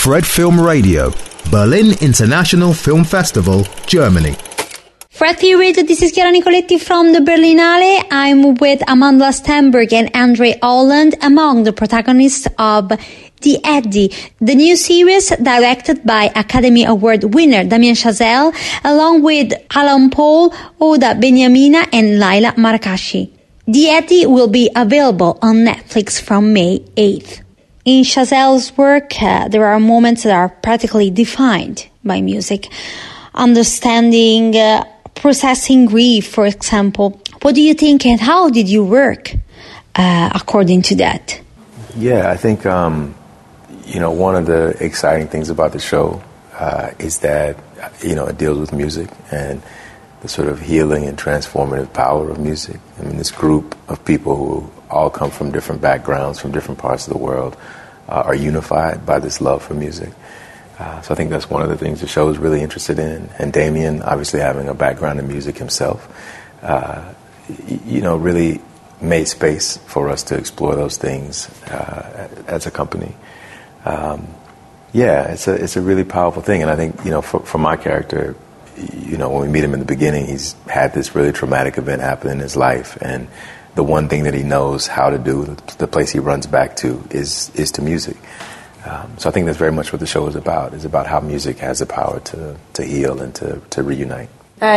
Fred Film Radio, Berlin International Film Festival, Germany. Fred Radio, this is Chiara Nicoletti from the Berlinale. I'm with Amanda Stenberg and Andre Holland, among the protagonists of The Eddie, the new series directed by Academy Award winner Damien Chazelle, along with Alan Paul, Oda Beniamina and Laila Marakashi. The Eddie will be available on Netflix from May 8th. In Chazelle's work, there are moments that are practically defined by music. Understanding, processing grief, for example. What do you think and how did you work according to that? Yeah, I think, one of the exciting things about the show is that, it deals with music and the sort of healing and transformative power of music. I mean, this group of people who all come from different backgrounds, from different parts of the world, are unified by this love for music. So I think that's one of the things the show is really interested in. And Damien, obviously having a background in music himself, really made space for us to explore those things as a company. It's a really powerful thing. And I think, for my character, when we meet him in the beginning, he's had this really traumatic event happen in his life. And the one thing that he knows how to do, the place he runs back to, is to music. So I think that's very much what the show is about how music has the power to heal and to reunite.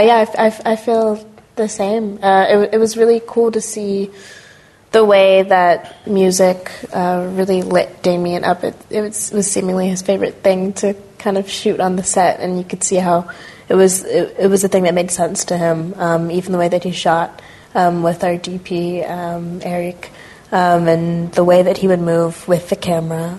I feel the same. It was really cool to see the way that music really lit Damien up. It was seemingly his favorite thing to kind of shoot on the set, and you could see how it was a thing that made sense to him, even the way that he shot with our DP, Eric. And the way that he would move with the camera,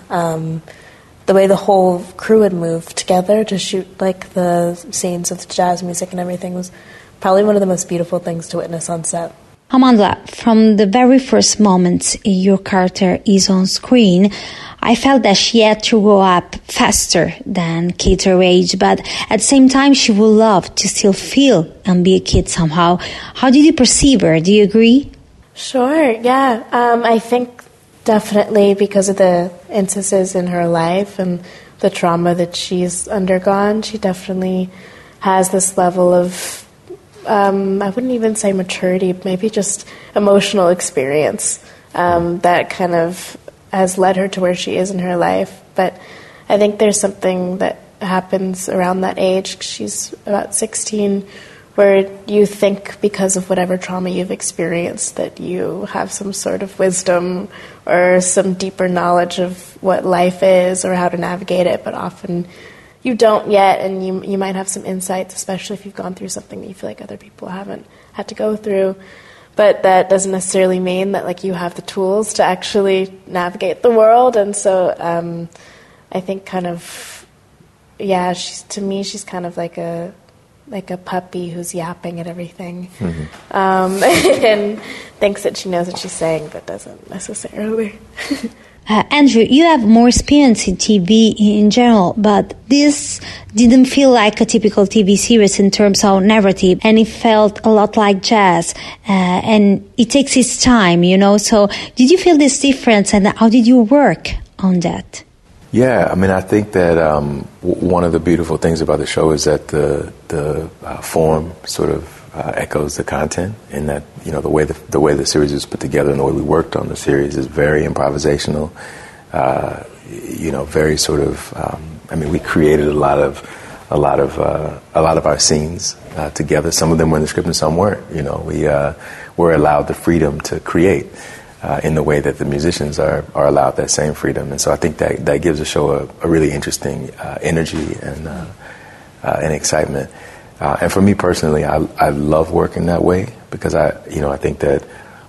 the way the whole crew would move together to shoot the scenes of the jazz music and everything was probably one of the most beautiful things to witness on set. Amanda, from the very first moments your character is on screen, I felt that she had to grow up faster than Kate her age, but at the same time she would love to still feel and be a kid somehow. How did you perceive her? Do you agree? Sure, yeah. I think definitely because of the instances in her life and the trauma that she's undergone, she definitely has this level of, I wouldn't even say maturity, maybe just emotional experience that kind of has led her to where she is in her life. But I think there's something that happens around that age. She's about 16, where you think because of whatever trauma you've experienced that you have some sort of wisdom or some deeper knowledge of what life is or how to navigate it, but often you don't yet, and you might have some insights, especially if you've gone through something that you feel like other people haven't had to go through. But that doesn't necessarily mean that you have the tools to actually navigate the world, and so I think she's kind of like a puppy who's yapping at everything, and thinks that she knows what she's saying, but doesn't necessarily. Andrew, you have more experience in TV in general, but this didn't feel like a typical TV series in terms of narrative, and it felt a lot like jazz, and it takes its time, So did you feel this difference, and how did you work on that? Yeah, I mean, I think that one of the beautiful things about the show is that the form sort of echoes the content, in that the way the series is put together and the way we worked on the series is very improvisational. Very sort of. We created a lot of our scenes together. Some of them were in the script and some weren't. We were allowed the freedom to create. In the way that the musicians are allowed that same freedom. And so I think that gives the show a really interesting energy and excitement. And for me personally, I love working that way because I think that,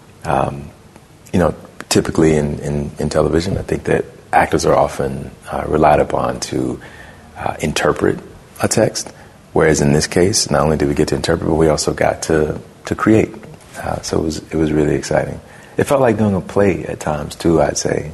typically in television, I think that actors are often relied upon to interpret a text, whereas in this case, not only did we get to interpret, but we also got to create. So it was really exciting. It felt like doing a play at times too, I'd say.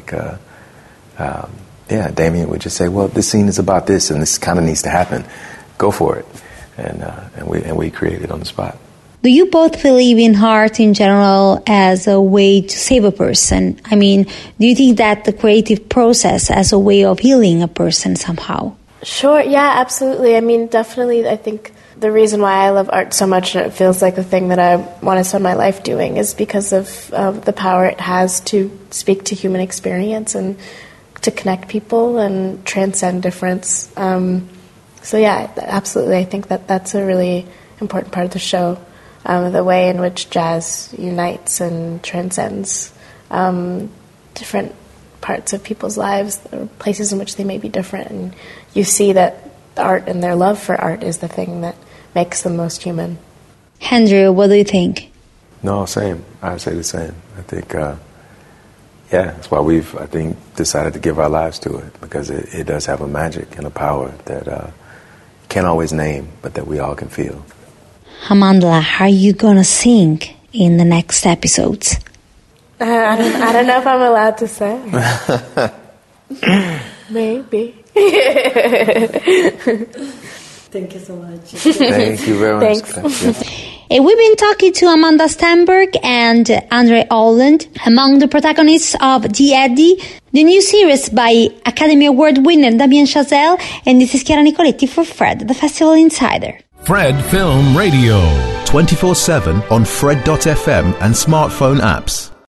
Damien would just say, well, this scene is about this and this kind of needs to happen. Go for it. And we created on the spot. Do you both believe in art in general as a way to save a person? I mean, do you think that the creative process as a way of healing a person somehow? Sure, yeah, absolutely. I mean, definitely, I think the reason why I love art so much and it feels like the thing that I want to spend my life doing is because of the power it has to speak to human experience and to connect people and transcend difference. So yeah, absolutely. I think that that's a really important part of the show. The way in which jazz unites and transcends different parts of people's lives, or places in which they may be different, and you see that art and their love for art is the thing that makes them most human. Andrew, what do you think? No, same. I say the same. I think, that's why we've, I think, decided to give our lives to it, because it does have a magic and a power that you can't always name, but that we all can feel. Amandla, are you going to sing in the next episodes? I don't know if I'm allowed to say. Maybe. Thank you so much. Thank you very much. Thanks. We've been talking to Amanda Stenberg and Andre Holland, among the protagonists of The Eddie, the new series by Academy Award winner Damien Chazelle, and this is Chiara Nicoletti for Fred, the Festival Insider. Fred Film Radio. 24/7 on Fred.fm and smartphone apps.